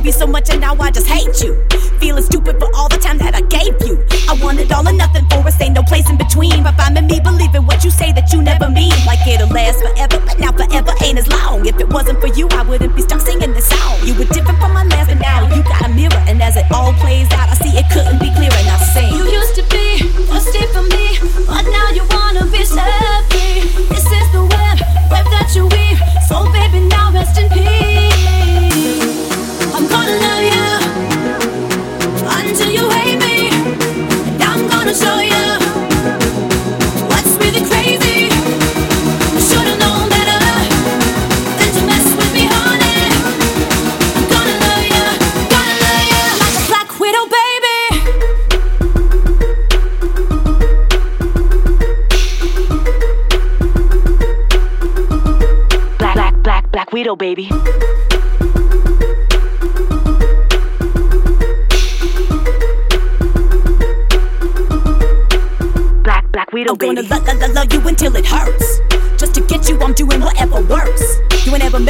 you so much and now I just hate you. Feeling stupid for all the time that I gave you. I wanted all or nothing, for us ain't no place in between. But finding me believing what you say that you never mean. Like it'll last forever, but now forever ain't as long. If it wasn't for you, I wouldn't be stuck singing this song. You were different from my last, but now you got a mirror. And as it all plays out, I see it couldn't be clearer. And I sing. You used to be thirsty for me, but now you wanna be set free. This is the web that you weave. So baby, now rest in peace. I'm gonna love you until you hate me, and I'm gonna show you what's really crazy. You should've known better than to mess with me, honey. I'm gonna love you like a black widow, baby. Black widow, baby. Black widow, baby. I'm gonna love you until it hurts. Just to get you, I'm doing whatever works. You ain't ever